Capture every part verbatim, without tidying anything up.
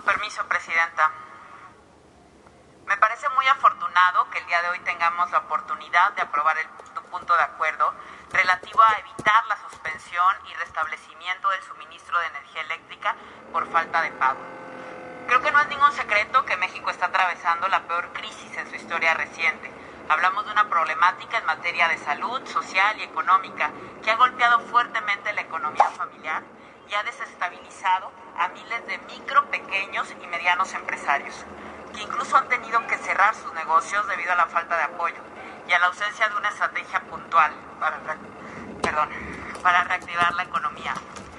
su permiso, Presidenta. Me parece muy afortunado que el día de hoy tengamos la oportunidad de aprobar el punto de acuerdo relativo a evitar la suspensión y restablecimiento del suministro de energía eléctrica por falta de pago. Creo que no es ningún secreto que México está atravesando la peor crisis en su historia reciente. Hablamos de una problemática en materia de salud, social y económica que ha golpeado fuertemente la economía familiar y ha desestabilizado a miles de micro, pequeños y medianos empresarios, que incluso han tenido que cerrar sus negocios debido a la falta de apoyo y a la ausencia de una estrategia puntual para, perdón, para reactivar la economía.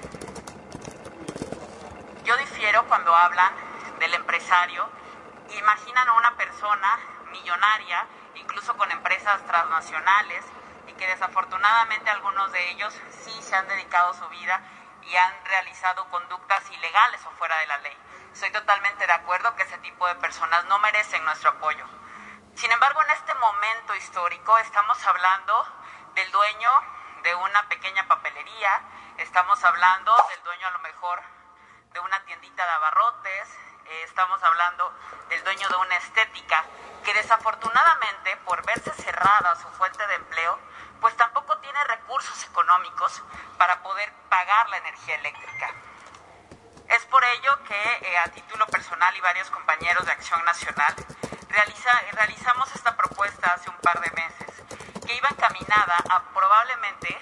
Yo difiero cuando hablan del empresario, imaginan a una persona millonaria, incluso con empresas transnacionales, y que desafortunadamente algunos de ellos sí se han dedicado su vida y han realizado conductas ilegales o fuera de la ley. Estoy totalmente de acuerdo que ese tipo de personas no merecen nuestro apoyo. Sin embargo, en este momento histórico estamos hablando del dueño de una pequeña papelería, estamos hablando del dueño a lo mejor de una tiendita de abarrotes, eh, estamos hablando del dueño de una estética, que desafortunadamente, por verse cerrada su fuente de empleo, pues tampoco tiene recursos económicos para poder pagar la energía eléctrica. Es por ello que eh, a título personal y varios compañeros de Acción Nacional realiza, realizamos esta propuesta hace un par de meses, que iba encaminada a probablemente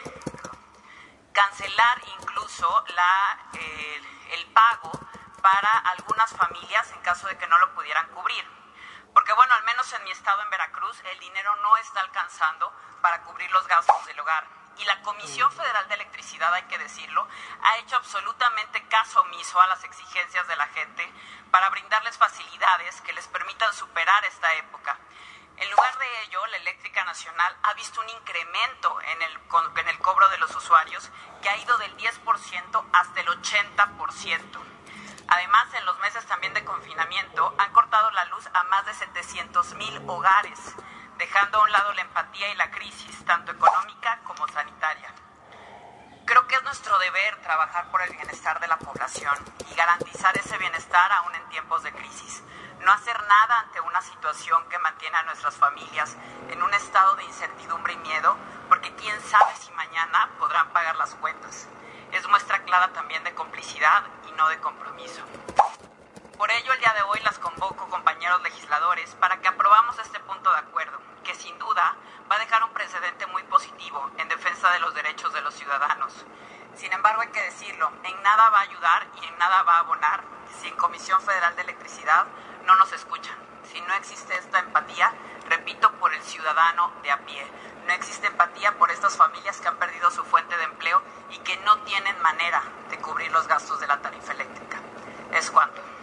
cancelar incluso la, eh, el pago para algunas familias en caso de que no lo pudieran cubrir. Porque bueno, al menos en mi estado, en Veracruz, el dinero no está alcanzando para cubrir los gastos del hogar. Y la Comisión Federal de Electricidad, hay que decirlo, ha hecho absolutamente caso omiso a las exigencias de la gente para brindarles facilidades que les permitan superar esta época. En lugar de ello, la Eléctrica Nacional ha visto un incremento en el, en el cobro de los usuarios que ha ido del diez por ciento hasta el ochenta por ciento. Además, en los meses también de confinamiento, han cortado la luz a más de setecientos mil hogares, dejando a un lado la empatía y la crisis, tanto económica como sanitaria. Creo que es nuestro deber trabajar por el bienestar de la población y garantizar ese bienestar aún en tiempos de crisis. No hacer nada ante una situación que mantiene a nuestras familias en un estado de incertidumbre y miedo, porque quién sabe si mañana podrán pagar las cuentas. Es muestra clara también de complicidad y no de compromiso. Por ello, el día de hoy las convoco, compañeros legisladores, para que aprobamos este punto de acuerdo, que sin duda va a dejar un precedente muy positivo en defensa de los derechos de los ciudadanos. Sin embargo, hay que decirlo, en nada va a ayudar y en nada va a abonar si en Comisión Federal de Electricidad no nos escuchan. Si no existe esta empatía, repito, por el ciudadano de a pie. No existe empatía por estas familias que han perdido su fuente de empleo y que no tienen manera de cubrir los gastos de la tarifa eléctrica. Es cuanto.